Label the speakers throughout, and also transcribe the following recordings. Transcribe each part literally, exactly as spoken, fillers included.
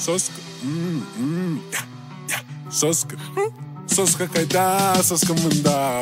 Speaker 1: Соска, м-м, соска, соска кайда, соска мында.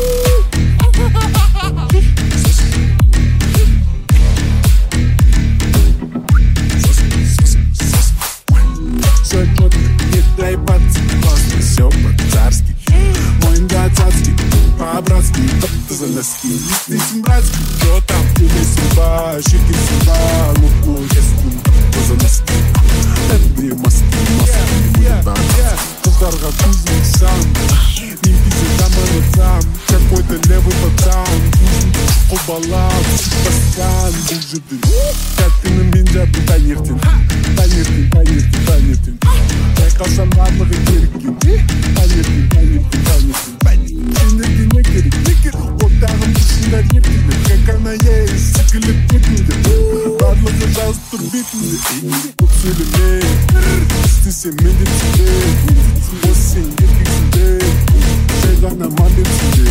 Speaker 1: Все четко, не дай подцепаться, все по-царски. Мой индоцарский, по-братски, ты за носки. Листый братский, что там? Или судьба, щеки судьба, луку, если ты за носки. Это не маски, маски, не будет Кыздарға кузник сам, не пиздит там там. Какой-то левый пацан, құбала, басқан бұл жерден. Кәттінің мен жабын таңертең, таңертең, таңертең, таңертең. Байқасам барлығы кереккен, таңертең, таңертең, таңертең. Сендерге не керек, не керек, оттағым тұсында ертіңді. Как она есть, сікіліп кетіңді. Барлығы жазып тұр бетіңді. Көп сөйлеме, істесем мен де түсінбе. Осы сен еркексіңде, жай ғана мамбетсіңде.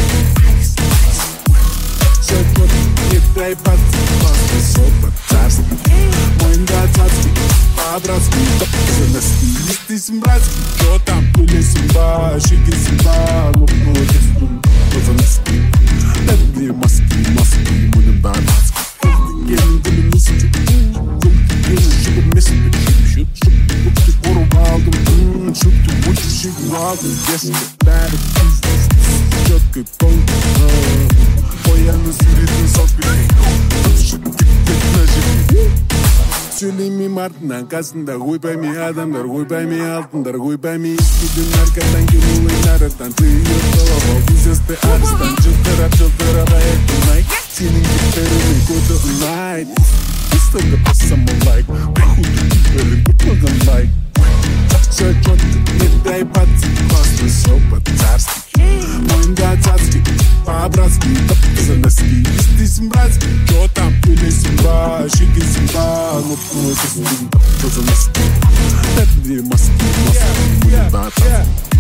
Speaker 1: Все четко, не дай подцепаться, все по-царски. Мой индоцарский, по-братски, за носки. Листый братский, что там? Пылесің ба, щекесің ба, лопну естің, за носки. Это не маски, маски, мұның братски. Келін гүлін өсіп, гүл келін жібір месіп. Шүп-шүп, ұрып алдым, шүп-шүп, өтіп шегіп алдым. Ескі бәрі бизнес, четкий полный. Қояны суретін соппен, шүп кеттек на жерде. Сөйлемейм артынан қасында, ойбаймай адамдар, ойбаймай алтындар, ойбаймай ескіден арқадан келу ойнарыдан. Ты ерталап ал бизнесті арыстан, жылтырап жылтырап аяқтың айк. Сенің кеттерінің көті ұнайды. Столько пассам лайк, худы киперін күтмеген лайк. Все четко, не дай подцепаться, все по-царски. Мой индоцарский, по-братски, за носки. Листый братский, что там? Пылесің ба, щекесің ба, лопну естің, за носки. Это не маски, маски, мы не братцы.